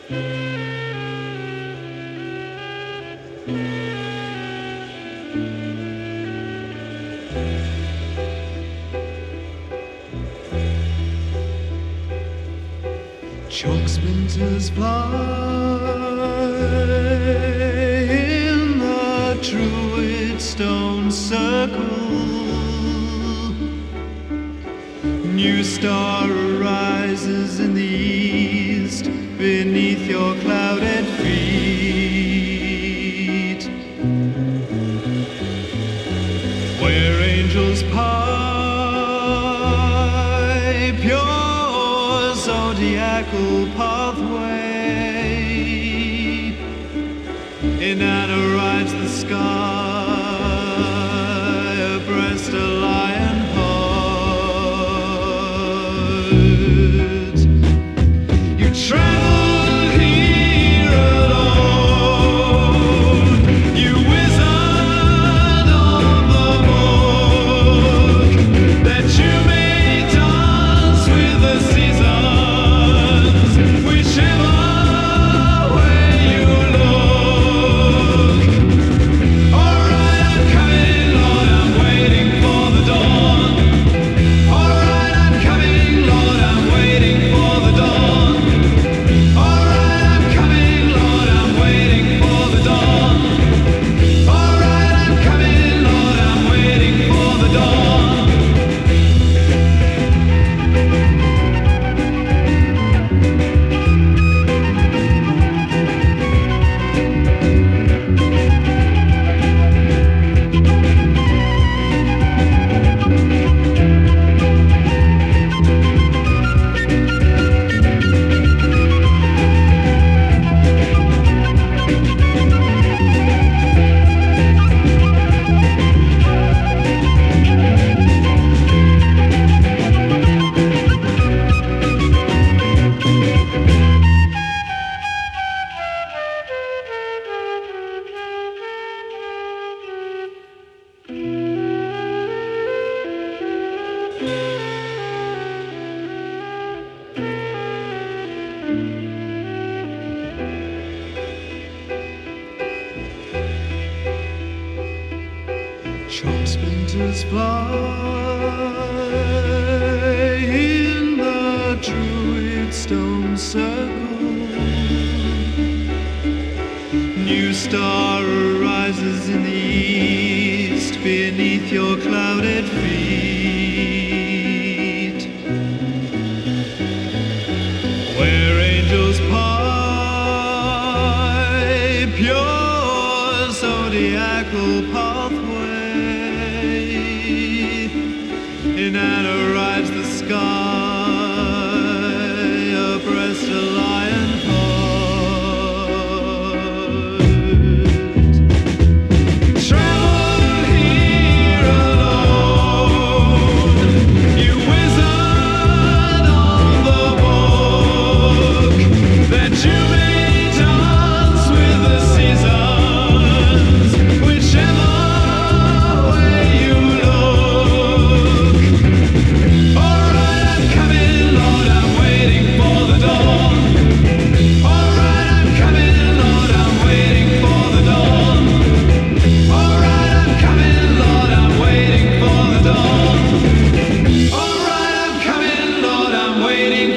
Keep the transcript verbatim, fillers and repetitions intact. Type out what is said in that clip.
Chalk splinters fly in the druid stone circle. New star arises in the east beneath your clouded feet, where angels pipe your zodiacal pathway. Inanna rides the sky abreast a lion heart. You travel here alone, you wizard on the book, that you may dance with the seasons, whichever way you look. Alright, I'm coming, Lord, I'm waiting for the dawn. Alright, I'm coming, Lord, I'm waiting for the dawn. Alright, I'm coming, Lord, I'm waiting for the dawn. Alright, I'm coming, Lord, I'm waiting for the dawn. Chalk splinters fly in the druid stone circle. New star arises in the east beneath your clouded feet, where angels pipe your zodiacal pathway. Inanna rides the sky abreast a lion heart. Travel here alone, you wizard on the book, that you may dance with the seasons, whichever way you look. Alright, I'm coming, Lord, I'm waiting for the dawn. Alright, I'm coming, Lord, I'm waiting for the dawn. Alright, I'm coming, Lord, I'm waiting for the dawn. Alright, I'm coming, Lord, I'm waiting